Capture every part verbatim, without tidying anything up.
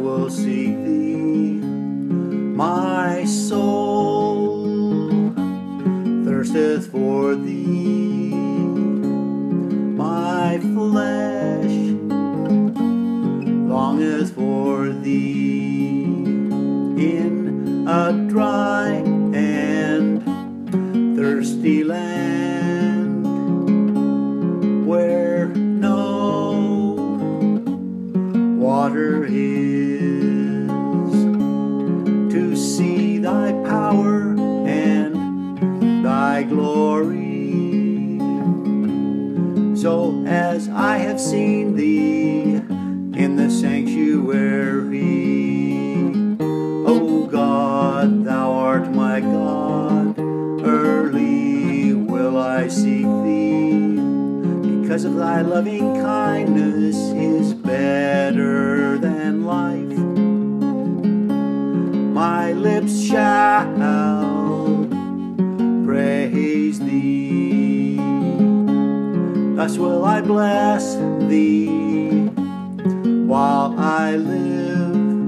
will seek thee. My soul thirsteth for thee. My flesh longeth for thee in a dry and thirsty land where no water is, to see thy power and thy glory. So as I have seen thee in the sanctuary, O God, thou art my God, early will I seek thee, because of thy loving kindness is better than life. My lips shall praise thee, thus will I bless thee while I live.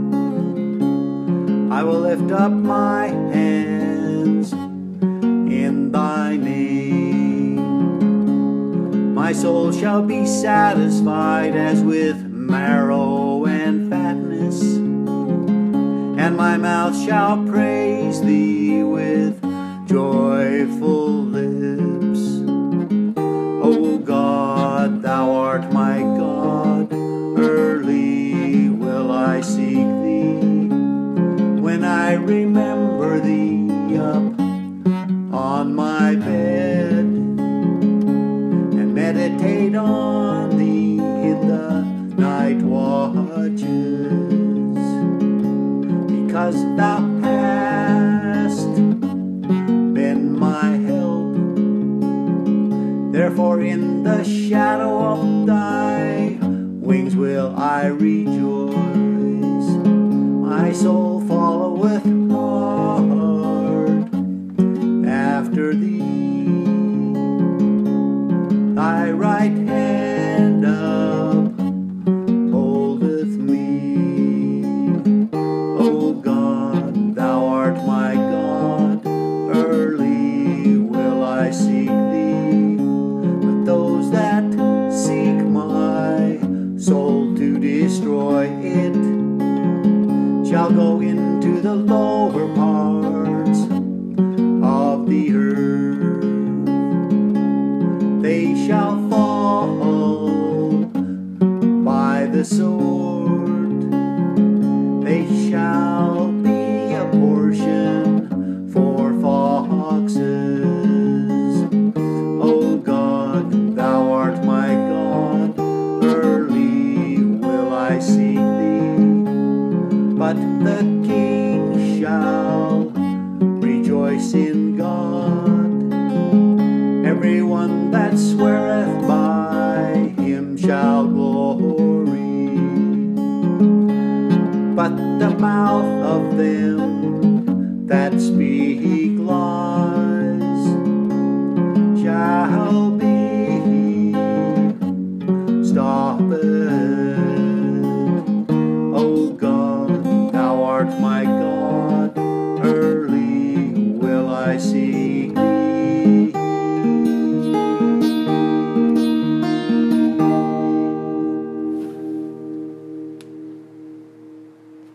I will lift up my hands in thy name. My soul shall be satisfied as with marrow and fatness, and my mouth shall praise thee with joyful lips. O God, thou art my God, early will I seek thee. When I remember thee up on my bed, and meditate on thee in the night watches, because thou hast been my help. Therefore in the shadow of thy wings will I rejoice. My soul followeth hard after thee. Thy right hand upholdeth me. O God, thou art my God, early will I seek thee. But those that seek my soul to destroy it shall go into the lower parts of the earth. They shall fall by the sword. They shall be a portion for foxes. O God, thou art my God, early will I seek thee. But the king shall rejoice in God. Everyone that sweareth by him shall glory. But the mouth of them that speak lies shall